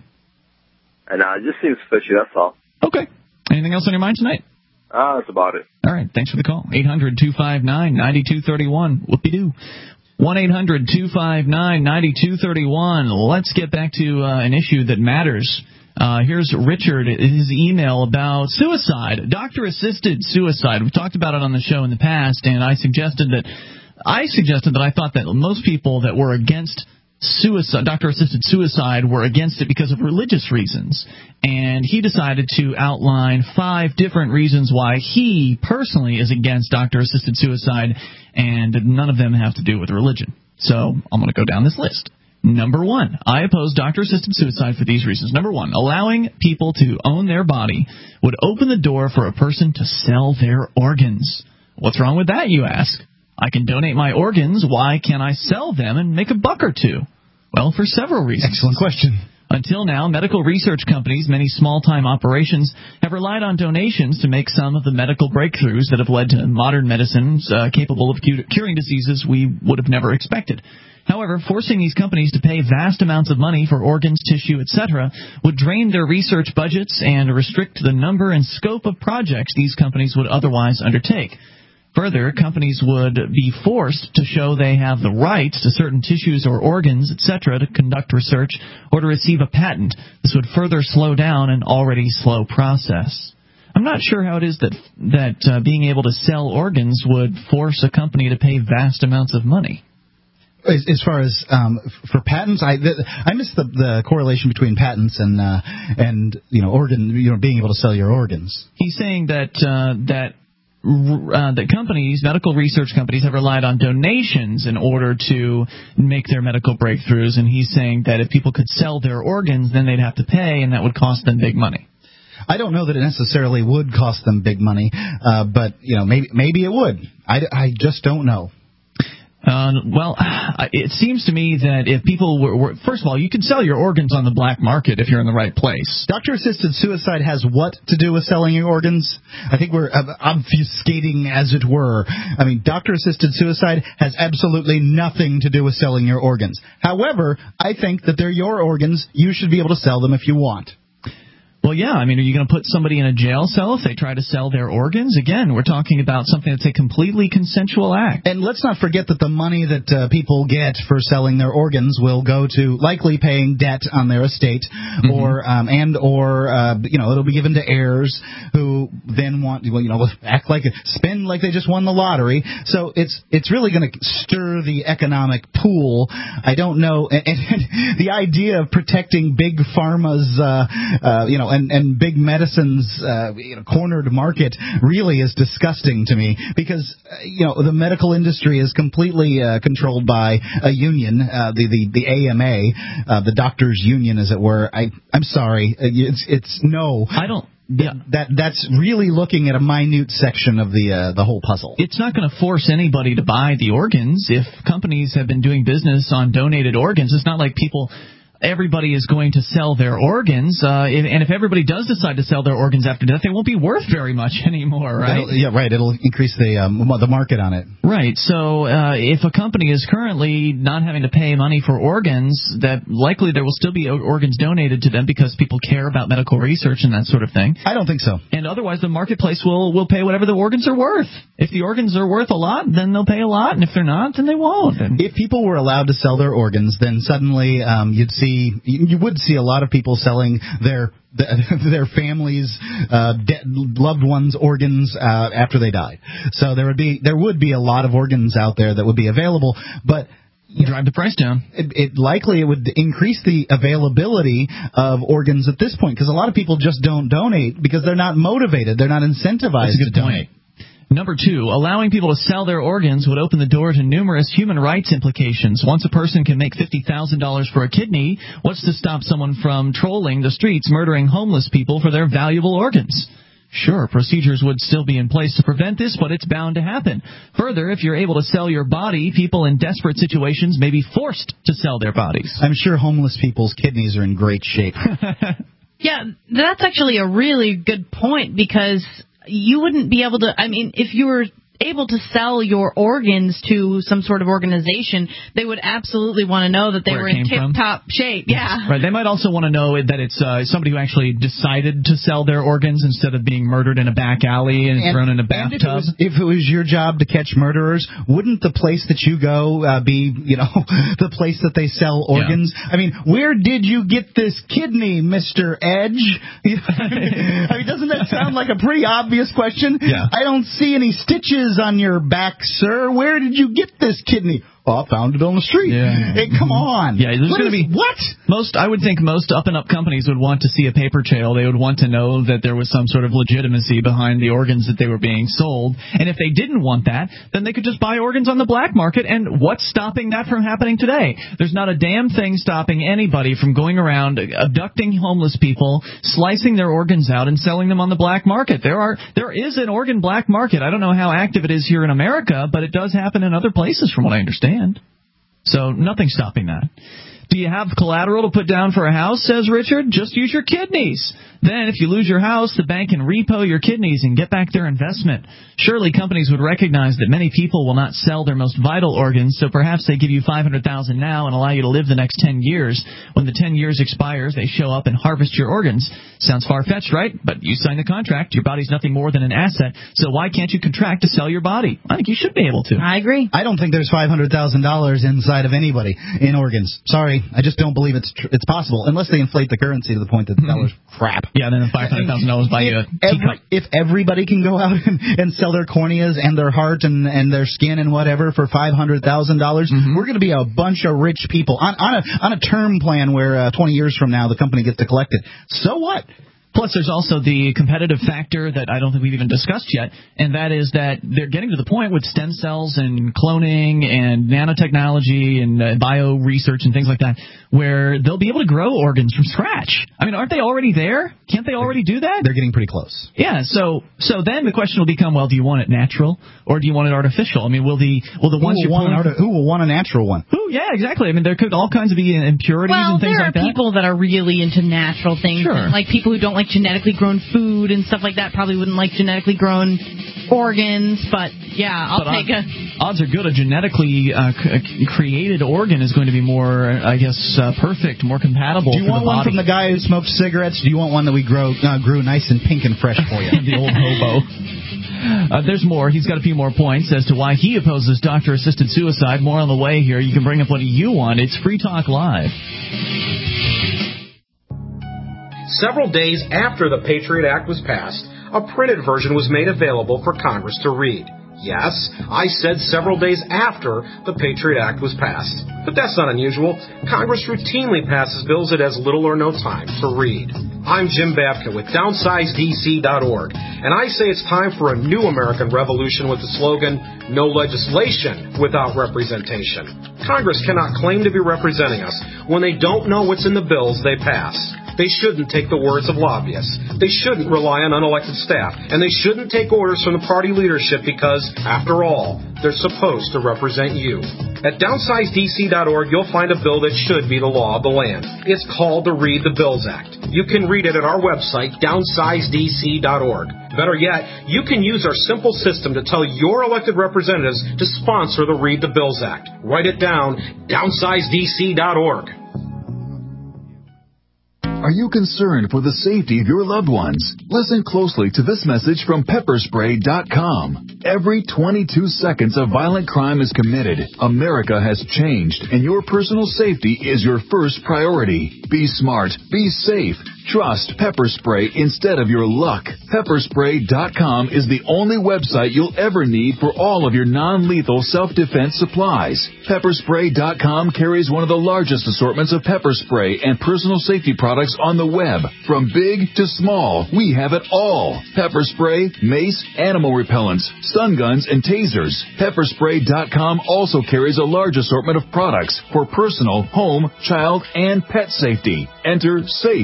And uh, it just seems fishy. That's all. Okay. Anything else on your mind tonight? Ah, uh, that's about it. All right. Thanks for the call. eight hundred two five nine nine two three one. Whoopie-doo. one eight hundred two five nine nine two three one. Let's get back to uh, an issue that matters. Uh, here's Richard, his email about suicide, doctor-assisted suicide. We've talked about it on the show in the past, and I suggested that I suggested that I thought that most people that were against suicide, doctor-assisted suicide, were against it because of religious reasons. And he decided to outline five different reasons why he personally is against doctor-assisted suicide, and none of them have to do with religion. So I'm going to go down this list. Number one, I oppose doctor-assisted suicide for these reasons. Number one, allowing people to own their body would open the door for a person to sell their organs. What's wrong with that, you ask? I can donate my organs. Why can't I sell them and make a buck or two? Well, for several reasons. Excellent question. Until now, medical research companies, many small-time operations, have relied on donations to make some of the medical breakthroughs that have led to modern medicines uh, capable of curing diseases we would have never expected. However, forcing these companies to pay vast amounts of money for organs, tissue, et cetera would drain their research budgets and restrict the number and scope of projects these companies would otherwise undertake. Further, companies would be forced to show they have the rights to certain tissues or organs, et cetera, to conduct research or to receive a patent. This would further slow down an already slow process. I'm not sure how it is that that uh, being able to sell organs would force a company to pay vast amounts of money. As, as far as um, for patents, I the, I miss the, the correlation between patents and uh, and you know organ you know being able to sell your organs. He's saying that uh, that. Uh, that companies, medical research companies, have relied on donations in order to make their medical breakthroughs, and he's saying that if people could sell their organs, then they'd have to pay, and that would cost them big money. I don't know that it necessarily would cost them big money, uh, but you know, maybe maybe it would. I, I just don't know. Uh, well, it seems to me that if people were, were, first of all, you can sell your organs on the black market if you're in the right place. Doctor-assisted suicide has what to do with selling your organs? I think we're obfuscating, as it were. I mean, doctor-assisted suicide has absolutely nothing to do with selling your organs. However, I think that they're your organs. You should be able to sell them if you want. Well, yeah. I mean, are you going to put somebody in a jail cell if they try to sell their organs? Again, we're talking about something that's a completely consensual act. And let's not forget that the money that uh, people get for selling their organs will go to likely paying debt on their estate, mm-hmm. or um, and or uh, you know it'll be given to heirs who then want well, you know act like spend like they just won the lottery. So it's it's really going to stir the economic pool. I don't know, and, and the idea of protecting big pharma's uh, uh, you know. And, and big medicine's uh, you know, cornered market really is disgusting to me because, uh, you know, the medical industry is completely uh, controlled by a union, uh, the, the, the A M A, uh, the doctors' union, as it were. I, I'm sorry. It's, it's no. I don't. Yeah. That that's really looking at a minute section of the uh, the whole puzzle. It's not going to force anybody to buy the organs. If companies have been doing business on donated organs, it's not like people... Everybody is going to sell their organs, uh, and if everybody does decide to sell their organs after death, they won't be worth very much anymore, right? It'll, yeah, right. It'll increase the um, the market on it. Right. So uh, if a company is currently not having to pay money for organs, that likely there will still be organs donated to them because people care about medical research and that sort of thing. I don't think so. And otherwise, the marketplace will will pay whatever the organs are worth. If the organs are worth a lot, then they'll pay a lot, and if they're not, then they won't. And if people were allowed to sell their organs, then suddenly um, you'd see. You would see a lot of people selling their their families, uh, de- loved ones' organs uh, after they died. So there would be there would be a lot of organs out there that would be available, but you drive the price down. It, it likely it would increase the availability of organs at this point because a lot of people just don't donate because they're not motivated, they're not incentivized to donate. Point. Number two, allowing people to sell their organs would open the door to numerous human rights implications. Once a person can make fifty thousand dollars for a kidney, what's to stop someone from trolling the streets, murdering homeless people for their valuable organs? Sure, procedures would still be in place to prevent this, but it's bound to happen. Further, if you're able to sell your body, people in desperate situations may be forced to sell their bodies. I'm sure homeless people's kidneys are in great shape. Yeah, that's actually a really good point, because you wouldn't be able to, I mean, if you were able to sell your organs to some sort of organization, they would absolutely want to know that they Where were it in came tip-top shape. Yeah. Right. They might also want to know that it's uh, somebody who actually decided to sell their organs instead of being murdered in a back alley and, and thrown in a bathtub. If it, was, if it was your job to catch murderers, wouldn't the place that you go uh, be, you know, the place that they sell organs? Yeah. I mean, where did you get this kidney, Mister Edge? I mean, doesn't that sound like a pretty obvious question? Yeah. I don't see any stitches on your back, sir. Where did you get this kidney? Oh, I found it on the street. Yeah. Hey, come on. Yeah, there's going to be what? Most. I would think most up and up companies would want to see a paper trail. They would want to know that there was some sort of legitimacy behind the organs that they were being sold. And if they didn't want that, then they could just buy organs on the black market. And what's stopping that from happening today? There's not a damn thing stopping anybody from going around abducting homeless people, slicing their organs out, and selling them on the black market. There are there is an organ black market. I don't know how active it is here in America, but it does happen in other places, from what I understand. So nothing's stopping that. Do you have collateral to put down for a house, says Richard? Just use your kidneys. Then, if you lose your house, the bank can repo your kidneys and get back their investment. Surely companies would recognize that many people will not sell their most vital organs, so perhaps they give you five hundred thousand dollars now and allow you to live the next ten years. When the ten years expires, they show up and harvest your organs. Sounds far-fetched, right? But you signed the contract. Your body's nothing more than an asset, so why can't you contract to sell your body? I think you should be able to. I agree. I don't think there's five hundred thousand dollars inside of anybody in organs. Sorry, I just don't believe it's tr- it's possible, unless they inflate the currency to the point that the dollar's crap. Yeah, then the five hundred thousand dollars buy you a teacup. Every, if everybody can go out and, and sell their corneas and their heart and, and their skin and whatever for five hundred thousand dollars, mm-hmm. we're going to be a bunch of rich people on, on, a, on a term plan where uh, twenty years from now the company gets to collect it. So what? Plus, there's also the competitive factor that I don't think we've even discussed yet, and that is that they're getting to the point with stem cells and cloning and nanotechnology and uh, bio research and things like that, where they'll be able to grow organs from scratch. I mean, aren't they already there? Can't they already do that? They're getting pretty close. Yeah. So, so then the question will become, well, do you want it natural or do you want it artificial? I mean, will the will the ones you want arti- who will want a natural one? Who? Yeah, exactly. I mean, there could all kinds of be impurities well, and things like that. Well, there are people that are really into natural things, sure. like people who don't like genetically grown food and stuff like that probably wouldn't like genetically grown organs, but yeah, I'll but take odds, a... Odds are good a genetically uh, c- created organ is going to be more, I guess, uh, perfect, more compatible for the body. Do you want one from the guy who smoked cigarettes? Do you want one that we grow uh, grew nice and pink and fresh for you? The old hobo. Uh, there's more. He's got a few more points as to why he opposes doctor-assisted suicide. More on the way here. You can bring up what you want. It's Free Talk Live. Several days after the Patriot Act was passed, a printed version was made available for Congress to read. Yes, I said several days after the Patriot Act was passed. But that's not unusual. Congress routinely passes bills it has little or no time to read. I'm Jim Babka with downsize D C dot org, and I say it's time for a new American revolution with the slogan, no legislation without representation. Congress cannot claim to be representing us when they don't know what's in the bills they pass. They shouldn't take the words of lobbyists. They shouldn't rely on unelected staff. And they shouldn't take orders from the party leadership because, after all, they're supposed to represent you. At downsize D C dot org, you'll find a bill that should be the law of the land. It's called the Read the Bills Act. You can read it at our website, downsize D C dot org. Better yet, you can use our simple system to tell your elected representatives to sponsor the Read the Bills Act. Write it down, downsize D C dot org. Are you concerned for the safety of your loved ones? Listen closely to this message from pepper spray dot com. Every twenty-two seconds a violent crime is committed. America has changed, and your personal safety is your first priority. Be smart. Be safe. Trust Pepper Spray instead of your luck. pepper spray dot com is the only website you'll ever need for all of your non-lethal self-defense supplies. pepper spray dot com carries one of the largest assortments of pepper spray and personal safety products on the web. From big to small, we have it all. Pepper spray, mace, animal repellents, stun guns, and tasers. pepper spray dot com also carries a large assortment of products for personal, home, child, and pet safety. Enter SAFE in the coupon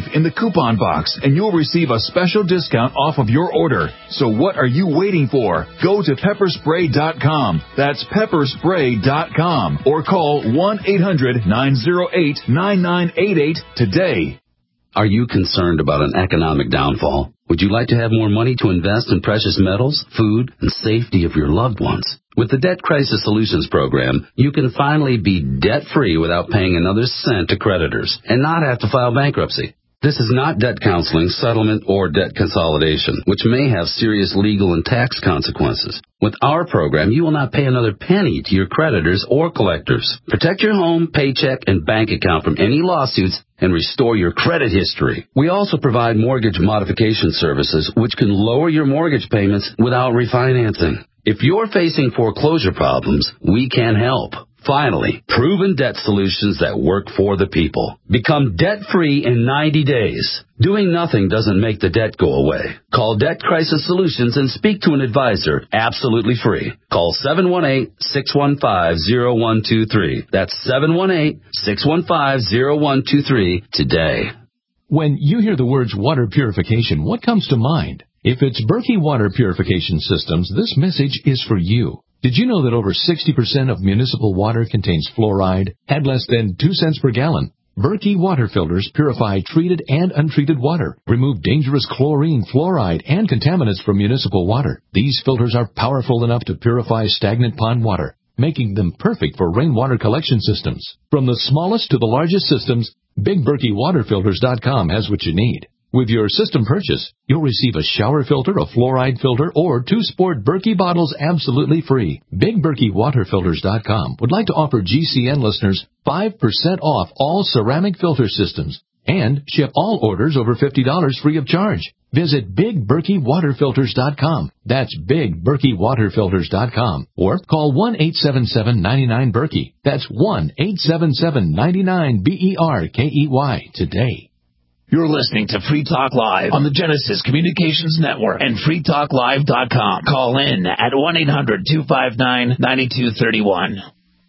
coupon box, and you'll receive a special discount off of your order. So what are you waiting for? Go to pepper spray dot com. That's pepper spray dot com. Or call one eight hundred nine oh eight nine nine eight eight today. Are you concerned about an economic downfall? Would you like to have more money to invest in precious metals, food, and safety of your loved ones? With the Debt Crisis Solutions Program, you can finally be debt-free without paying another cent to creditors and not have to file bankruptcy. This is not debt counseling, settlement, or debt consolidation, which may have serious legal and tax consequences. With our program, you will not pay another penny to your creditors or collectors. Protect your home, paycheck, and bank account from any lawsuits and restore your credit history. We also provide mortgage modification services, which can lower your mortgage payments without refinancing. If you're facing foreclosure problems, we can help. Finally, proven debt solutions that work for the people. Become debt-free in ninety days. Doing nothing doesn't make the debt go away. Call Debt Crisis Solutions and speak to an advisor absolutely free. Call seven one eight, six one five, zero one two three. That's seven one eight, six one five, zero one two three today. When you hear the words water purification, what comes to mind? If it's Berkey Water Purification Systems, this message is for you. Did you know that over sixty percent of municipal water contains fluoride at less than two cents per gallon? Berkey water filters purify treated and untreated water, remove dangerous chlorine, fluoride, and contaminants from municipal water. These filters are powerful enough to purify stagnant pond water, making them perfect for rainwater collection systems. From the smallest to the largest systems, Big Berkey Water Filters dot com has what you need. With your system purchase, you'll receive a shower filter, a fluoride filter, or two sport Berkey bottles absolutely free. Big Berkey Water Filters dot com would like to offer G C N listeners five percent off all ceramic filter systems and ship all orders over fifty dollars free of charge. Visit Big Berkey Water Filters dot com. That's Big Berkey Water Filters dot com. Or call one eight seven seven, nine nine, Berkey. That's one eight seven seven, nine nine, B E R K E Y today. You're listening to Free Talk Live on the Genesis Communications Network and free talk live dot com. Call in at one eight hundred, two five nine, nine two three one.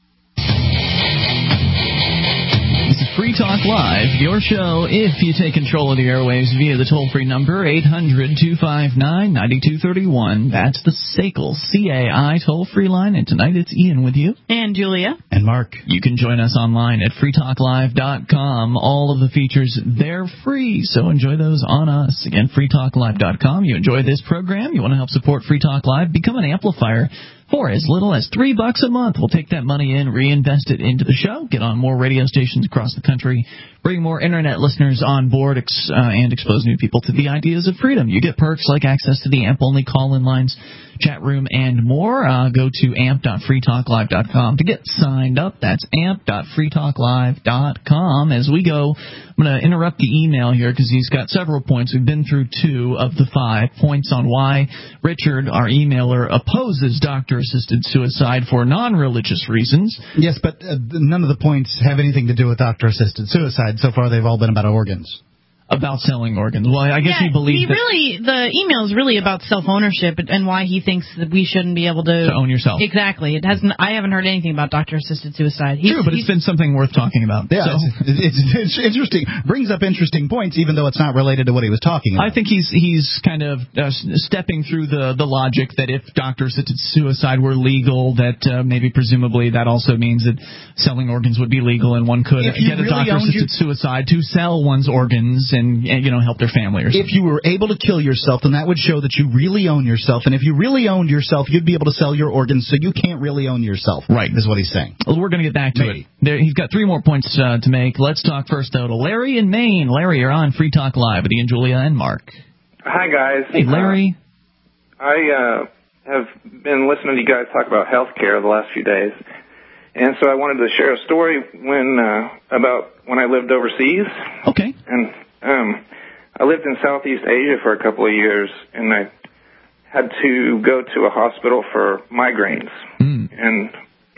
This is Free Talk Live, your show if you take control of the airwaves via the toll-free number eight hundred, two five nine, nine two three one. That's the S A C L C A I toll-free line, and tonight it's Ian with you. And Julia. And Mark. You can join us online at free talk live dot com. All of the features, they're free, so enjoy those on us. Again, free talk live dot com. You enjoy this program, you want to help support Free Talk Live, become an amplifier for as little as three bucks a month. We'll take that money in, reinvest it into the show, get on more radio stations across the country, bring more internet listeners on board, ex- uh, and expose new people to the ideas of freedom. You get perks like access to the A M P-only call-in lines, chat room, and more. Uh, go to amp dot free talk live dot com to get signed up. That's amp dot free talk live dot com. As we go, I'm going to interrupt the email here because he's got several points. We've been through two of the five points on why Richard, our emailer, opposes doctor-assisted suicide for non-religious reasons. Yes, but uh, none of the points have anything to do with doctor-assisted suicide. So far, they've all been about organs. About selling organs. Well, I guess yeah, he believes he that really, the email is really about self-ownership and why he thinks that we shouldn't be able to... To own yourself. Exactly. It hasn't. I haven't heard anything about doctor-assisted suicide. He's, True, but it's been something worth talking about. Yeah, so. it's, it's, it's interesting. Brings up interesting points, even though it's not related to what he was talking about. I think he's he's kind of uh, stepping through the, the logic that if doctor-assisted suicide were legal, that uh, maybe presumably that also means that selling organs would be legal, and one could get a really doctor-assisted suicide to sell one's organs and, and you know help their family or something. If you were able to kill yourself, then that would show that you really own yourself. And if you really owned yourself, you'd be able to sell your organs, so you can't really own yourself. Right. Is what he's saying. Well, we're going to get back to Maybe. it. There, he's got three more points uh, to make. Let's talk first, though, to Larry in Maine. Larry, you're on Free Talk Live with Ian, Julia, and Mark. Hi, guys. Hey, Larry. Uh, I uh, have been listening to you guys talk about health care the last few days. And so I wanted to share a story when uh, about when I lived overseas. Okay. And um, I lived in Southeast Asia for a couple of years, and I had to go to a hospital for migraines. Mm. And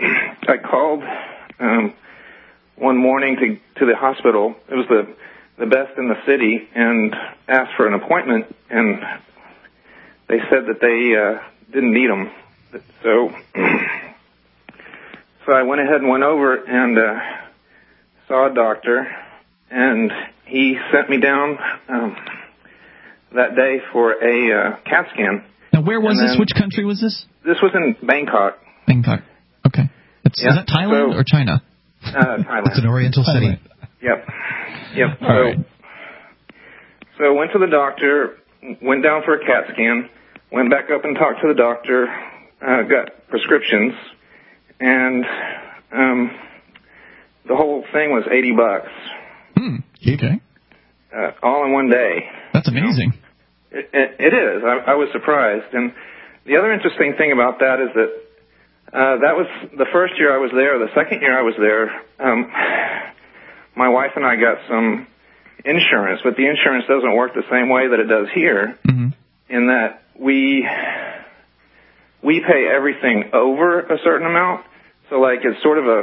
I called um, one morning to to the hospital. It was the the best in the city, and asked for an appointment, and they said that they uh, didn't need them. So, so I went ahead and went over and uh, saw a doctor, and he sent me down um, that day for a uh, CAT scan. Now, where was And this? then- Which country was this? This was in Bangkok. Bangkok. Okay. That's, Yeah, is that Thailand so- or China? Uh, Thailand. It's an oriental city. Yep. Yep. All so, right. so went to the doctor, went down for a CAT scan, went back up and talked to the doctor, uh, got prescriptions, and um, the whole thing was eighty bucks. Hmm. Okay. Uh, all in one day. That's amazing. It, it, it is. I, I was surprised. And the other interesting thing about that is that uh, that was the first year I was there. The second year I was there, um, my wife and I got some insurance, but the insurance doesn't work the same way that it does here, mm-hmm. in that we we pay everything over a certain amount. So, like, it's sort of a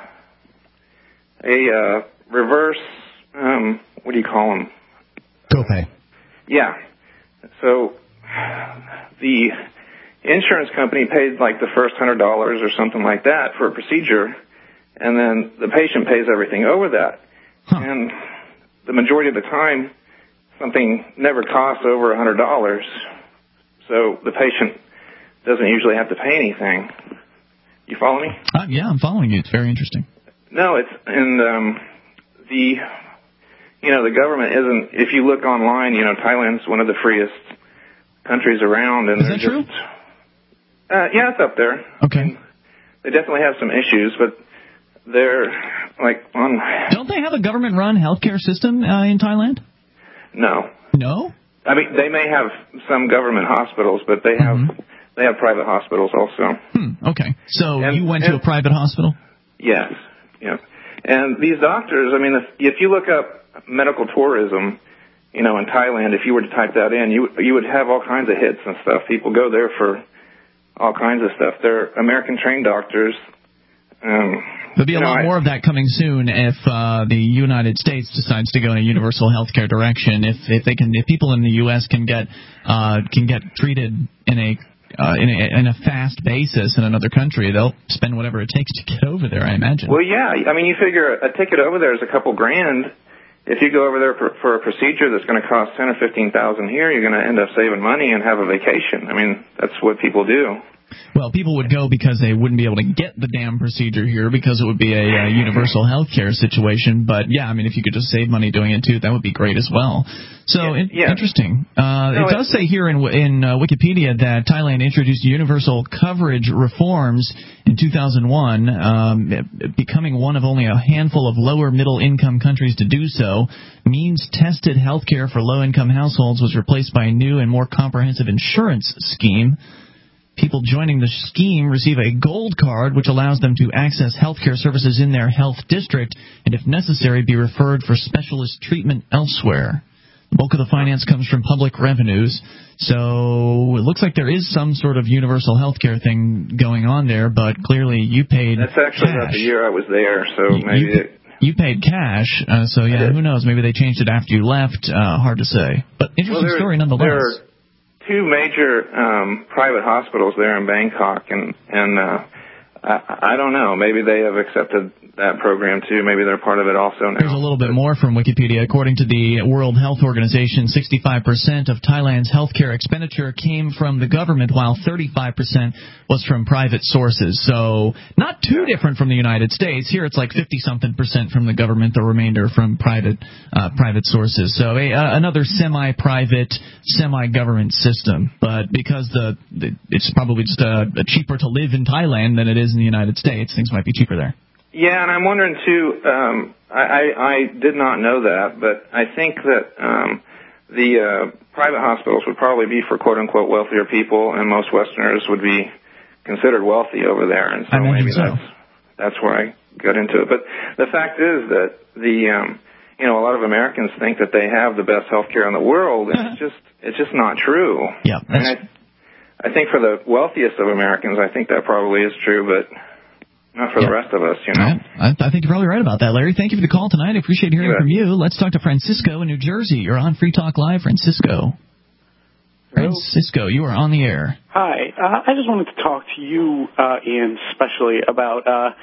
a uh, reverse. Um, what do you call them? Copay. Yeah. So the insurance company paid like the first hundred dollars or something like that for a procedure, and then the patient pays everything over that. Huh. And the majority of the time, something never costs over a hundred dollars, so the patient doesn't usually have to pay anything. You follow me? Uh, yeah, I'm following you. It's very interesting. No, it's and um, the. You know, the government isn't, if you look online, you know, Thailand's one of the freest countries around. And Is that true? Just, uh, yeah, it's up there. Okay. They definitely have some issues, but they're, like, on... Don't they have a government-run healthcare system uh, in Thailand? No. No? I mean, they may have some government hospitals, but they have mm-hmm. they have private hospitals also. Hmm, okay. So and, you went and, to a private hospital? Yes. Yeah. And these doctors, I mean, if, if you look up medical tourism, you know, in Thailand, if you were to type that in, you you would have all kinds of hits and stuff. People go there for all kinds of stuff. They're American trained doctors. Um, There'll be a know, lot I, more of that coming soon if uh, the United States decides to go in a universal health care direction. If if they can, if people in the U S can get uh, can get treated in a Uh, in, a, in a fast basis in another country, they'll spend whatever it takes to get over there, I imagine. Well, yeah. I mean, you figure a ticket over there is a couple grand. If you go over there for, for a procedure that's going to cost ten or fifteen thousand here, you're going to end up saving money and have a vacation. I mean, that's what people do. Well, people would go because they wouldn't be able to get the damn procedure here because it would be a, a universal health care situation. But, yeah, I mean, if you could just save money doing it, too, that would be great as well. So, yeah, in, yeah. interesting. Uh, no, it does say here in, in uh, Wikipedia that Thailand introduced universal coverage reforms in two thousand one, um, becoming one of only a handful of lower middle-income countries to do so. Means-tested health care for low-income households was replaced by a new and more comprehensive insurance scheme. People joining the scheme receive a gold card, which allows them to access healthcare services in their health district and, if necessary, be referred for specialist treatment elsewhere. The bulk of the finance comes from public revenues, so it looks like there is some sort of universal healthcare thing going on there, but clearly you paid That's actually cash. about the year I was there, so you, maybe you, it... You paid cash, uh, so yeah, who knows? Maybe they changed it after you left. Uh, hard to say. But interesting well, there, story nonetheless. There are two major um, private hospitals there in Bangkok, and and uh, I, I don't know. Maybe they have accepted that program too. Maybe they're part of it also now. There's a little bit more from Wikipedia. According to the World Health Organization, sixty-five percent of Thailand's healthcare expenditure came from the government, while thirty-five percent was from private sources. So not too different from the United States. Here it's like fifty-something percent from the government, the remainder from private uh, private sources. So a, uh, another semi-private, semi-government system. But because the, the it's probably just uh, cheaper to live in Thailand than it is in the United States, things might be cheaper there. Yeah, and I'm wondering too. Um, I, I, I did not know that, but I think that um, the uh, private hospitals would probably be for quote unquote wealthier people, and most Westerners would be considered wealthy over there, and so maybe so. that's that's where I got into it. But the fact is that the um, you know a lot of Americans think that they have the best health care in the world, and it's just it's just not true. Yeah, I, mean, I, I think for the wealthiest of Americans, I think that probably is true, but not for yeah. the rest of us, you know. I, I think you're probably right about that, Larry. Thank you for the call tonight. I appreciate hearing from you. Let's talk to Francisco in New Jersey. You're on Free Talk Live, Francisco. Hello. Francisco, you are on the air. Hi. Uh, I just wanted to talk to you, uh, Ian, especially about uh,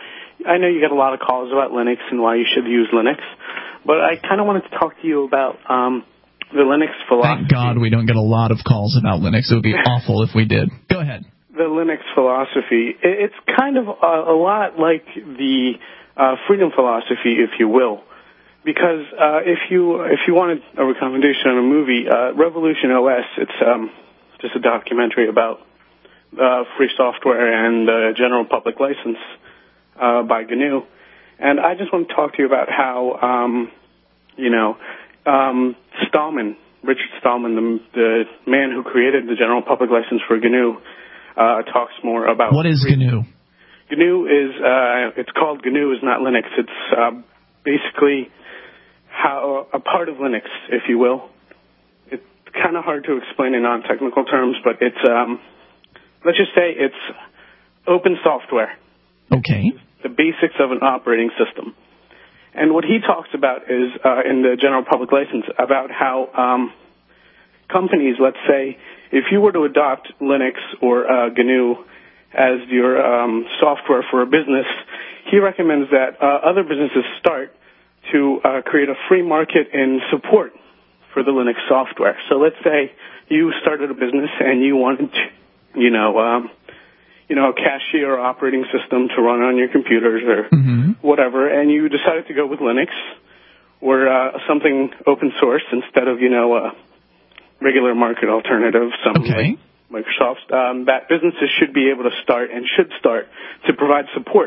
I know you get a lot of calls about Linux and why you should use Linux, but I kind of wanted to talk to you about um, the Linux philosophy. Thank God we don't get a lot of calls about Linux. It would be awful if we did. Go ahead. The Linux philosophy, it's kind of a, a lot like the uh, freedom philosophy, if you will, because uh, if you if you wanted a recommendation on a movie, uh, Revolution O S, it's um, just a documentary about uh, free software and uh, general public license uh, by G N U, and I just want to talk to you about how um, you know um, Stallman, Richard Stallman, the, the man who created the general public license for G N U. Uh, talks more about what is G N U. G N U is uh, it's called G N U is not Linux. It's uh, basically how a part of Linux, if you will. It's kind of hard to explain in non-technical terms, but it's um, let's just say it's open software. Okay. The basics of an operating system. And what he talks about is uh, in the general public license about how um, companies, let's say, if you were to adopt Linux or uh, G N U as your um, software for a business, he recommends that uh, other businesses start to uh, create a free market in support for the Linux software. So let's say you started a business and you wanted, to, you know, um, you know, a cashier or operating system to run on your computers or mm-hmm. whatever, and you decided to go with Linux or uh, something open source instead of, you know, uh, regular market alternative, something okay. like Microsoft, um, that businesses should be able to start and should start to provide support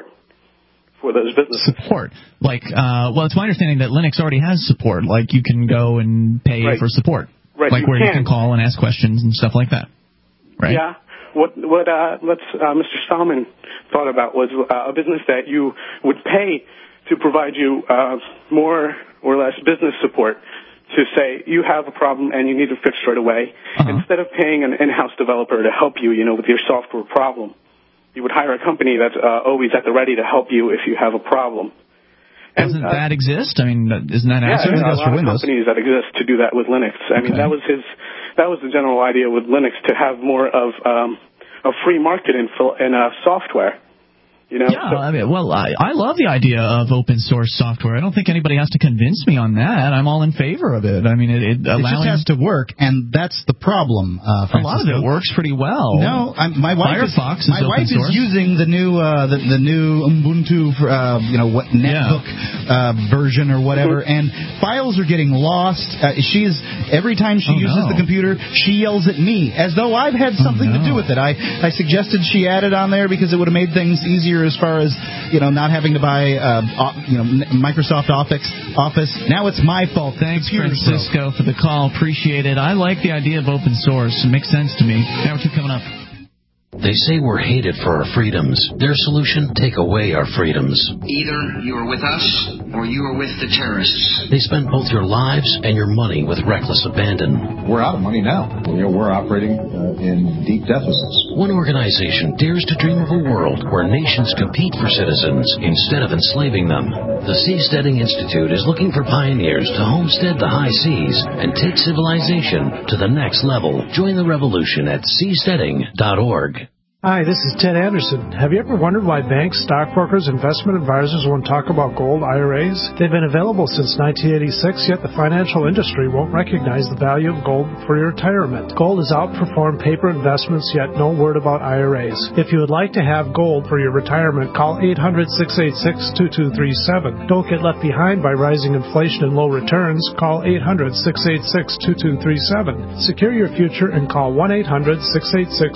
for those businesses. Support. Like, uh, well, it's my understanding that Linux already has support. Like, you can go and pay right. for support. Right. Like, you where can. you can call and ask questions and stuff like that. Right? Yeah. What, what, uh, let's, uh, Mister Stallman thought about was uh, a business that you would pay to provide you, uh, more or less business support. To say you have a problem and you need it fixed right away, uh-huh. instead of paying an in-house developer to help you, you know, with your software problem, you would hire a company that's uh, always at the ready to help you if you have a problem. Doesn't and, uh, that exist? I mean, isn't that yeah, answer? there's a lot of companies that exist to do that with Linux. I okay. mean, that was his, that was the general idea with Linux, to have more of um, a free market in, in uh, software. You know, yeah, so, I mean, well, I, I love the idea of open source software. I don't think anybody has to convince me on that. I'm all in favor of it. I mean, it, it, allowing... it just has to work, and that's the problem. Uh, a lot of it works pretty well. No, I'm, my wife Firefox is, my is wife open source. is using the new uh, the, the new Ubuntu, for, uh, you know, what netbook yeah. uh, version or whatever, mm-hmm. and files are getting lost. Uh, she's every time she oh, uses no. the computer, she yells at me as though I've had something oh, no. to do with it. I I suggested she add it on there because it would have made things easier as far as, you know, not having to buy, uh, you know, Microsoft Office. Office. Now it's my fault. Thanks, Francisco, for the call. Appreciate it. I like the idea of open source. It makes sense to me. Now, what's coming up? They say we're hated for our freedoms. Their solution, take away our freedoms. Either you are with us or you are with the terrorists. They spend both your lives and your money with reckless abandon. We're out of money now. You know, we're operating uh, in deep deficits. One organization dares to dream of a world where nations compete for citizens instead of enslaving them. The Seasteading Institute is looking for pioneers to homestead the high seas and take civilization to the next level. Join the revolution at seasteading dot org. Hi, this is Ted Anderson. Have you ever wondered why banks, stockbrokers, investment advisors won't talk about gold I R As? They've been available since nineteen eighty-six, yet the financial industry won't recognize the value of gold for your retirement. Gold has outperformed paper investments, yet no word about I R As. If you would like to have gold for your retirement, call eight hundred, six eight six, two two three seven. Don't get left behind by rising inflation and low returns. Call eight hundred, six eight six, two two three seven. Secure your future and call one eight hundred, six eight six,